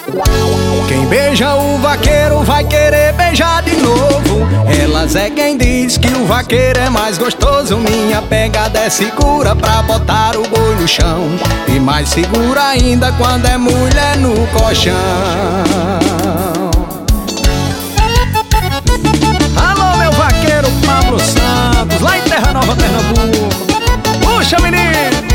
Quem beija o vaqueiro vai querer beijar de novo. Elas é quem diz que o vaqueiro é mais gostoso. Minha pegada é segura pra botar o boi no chão, e mais segura ainda quando é mulher no colchão. Alô, meu vaqueiro Pablo Santos, lá em Terra Nova, Pernambuco. Puxa, menino!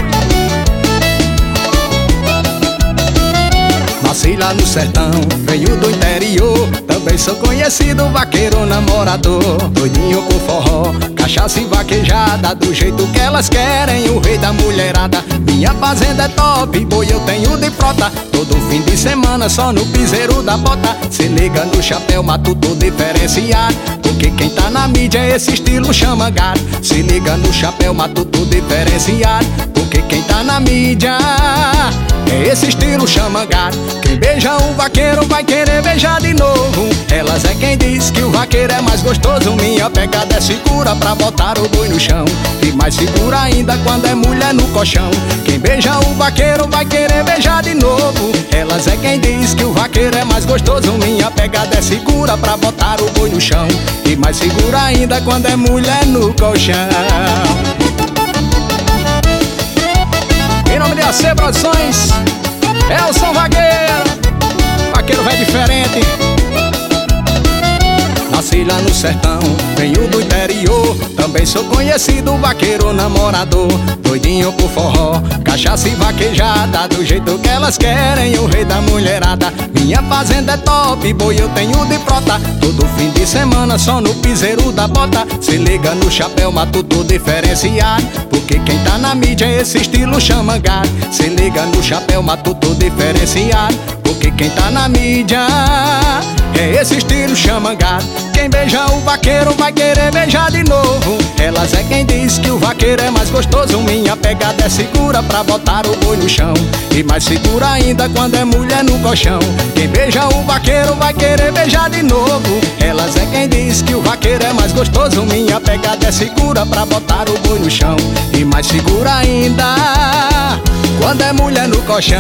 Nasci lá no sertão, venho do interior. Também sou conhecido vaqueiro namorador. Doidinho com forró, cachaça e vaquejada, do jeito que elas querem, o rei da mulherada. Minha fazenda é top, boi eu tenho de frota. Todo fim de semana só no piseiro da bota. Se liga no chapéu matuto diferenciado, porque quem tá na mídia esse estilo chama gato. Se liga no chapéu matuto diferenciado, porque quem tá na mídia esse estilo chama gato. Quem beija o vaqueiro vai querer beijar de novo. Elas é quem diz que o vaqueiro é mais gostoso. Minha pegada é segura pra botar o boi no chão, e mais segura ainda quando é mulher no colchão. Quem beija o vaqueiro vai querer beijar de novo. Elas é quem diz que o vaqueiro é mais gostoso. Minha pegada é segura pra botar o boi no chão, e mais segura ainda quando é mulher no colchão. Em nome de AC Produções, Elson Vaqueiro, vaqueiro vai diferente. Nasci lá no sertão, venho do interior. Também sou conhecido vaqueiro namorador. Doidinho por forró, cachaça e vaquejada, do jeito que elas querem, o rei da mulherada. Minha fazenda é top, boi eu tenho de frota. Todo fim de semana só no piseiro da bota. Se liga no chapéu matuto diferenciado, porque quem tá na mídia esse estilo chama gato. Se liga no chapéu matuto diferenciado, porque quem tá na mídia esse estilo chama gato. Quem beija o vaqueiro vai querer beijar de novo. Elas é quem diz que o vaqueiro é mais gostoso. Minha pegada é segura pra botar o boi no chão, e mais segura ainda quando é mulher no colchão. Quem beija o vaqueiro vai querer beijar de novo. Elas é quem diz que o vaqueiro é mais gostoso. Minha pegada é segura pra botar o boi no chão, e mais segura ainda quando é mulher no colchão.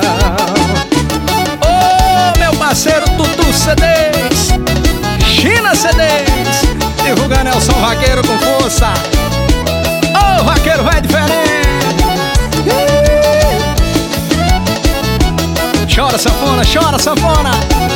Ô, meu parceiro Tutu CDs, China CDs, divulgando Elson Vaqueiro com força. Ô, vaqueiro vai diferente. Chora sanfona, chora sanfona.